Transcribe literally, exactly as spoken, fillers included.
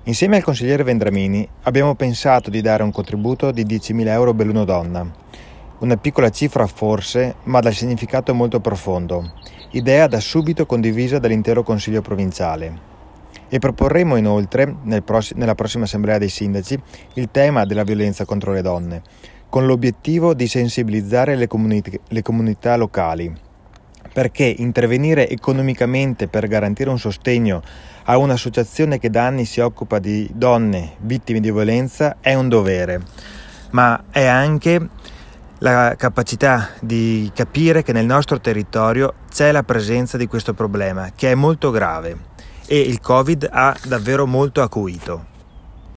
Insieme al consigliere Vendramini abbiamo pensato di dare un contributo di diecimila euro Belluno Donna. Una piccola cifra forse, ma dal significato molto profondo. Idea da subito condivisa dall'intero Consiglio provinciale. E proporremo inoltre, nel pross- nella prossima assemblea dei sindaci, il tema della violenza contro le donne, con l'obiettivo di sensibilizzare le, comuni- le comunità locali, perché intervenire economicamente per garantire un sostegno a un'associazione che da anni si occupa di donne vittime di violenza è un dovere, ma è anche la capacità di capire che nel nostro territorio c'è la presenza di questo problema, che è molto grave, e il Covid ha davvero molto acuito.